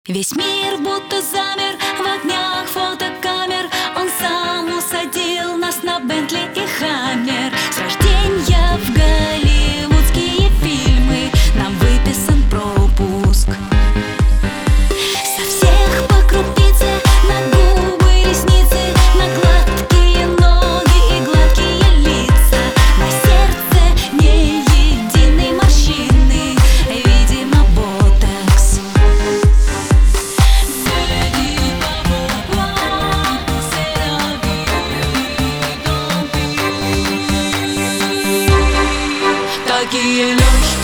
Весь мир будто замер в огнях фотокамер. Он сам усадил нас на Бентли и Хаммер. С рождения в голливудские фильмы нам выписан пропуск. Со всех по крупице, на губы, ресницы, на гладкие ноги и гладкие лица. На сердце не единой морщины, видимо, ботокс. Такие легкие.